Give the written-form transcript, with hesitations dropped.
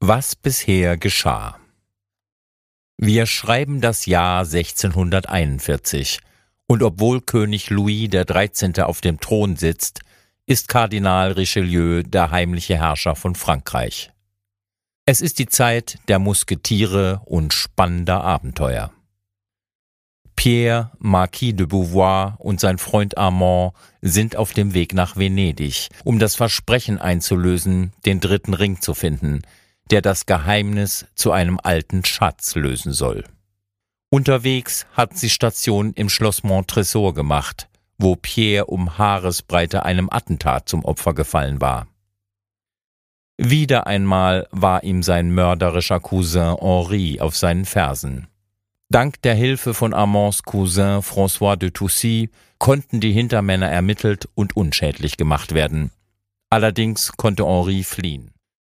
Was bisher geschah. Wir schreiben das Jahr 1641, und obwohl König Louis XIII. Auf dem Thron sitzt, ist Kardinal Richelieu der heimliche Herrscher von Frankreich. Es ist die Zeit der Musketiere und spannender Abenteuer. Pierre, Marquis de Beauvoir und sein Freund Armand sind auf dem Weg nach Venedig, um das Versprechen einzulösen, den dritten Ring zu finden, der das Geheimnis zu einem alten Schatz lösen soll. Unterwegs hat sie Station im Schloss Montresor gemacht, wo Pierre um Haaresbreite einem Attentat zum Opfer gefallen war. Wieder einmal war ihm sein mörderischer Cousin Henri auf seinen Fersen. Dank der Hilfe von Armands Cousin François de Toucy konnten die Hintermänner ermittelt und unschädlich gemacht werden. Allerdings konnte Henri fliehen.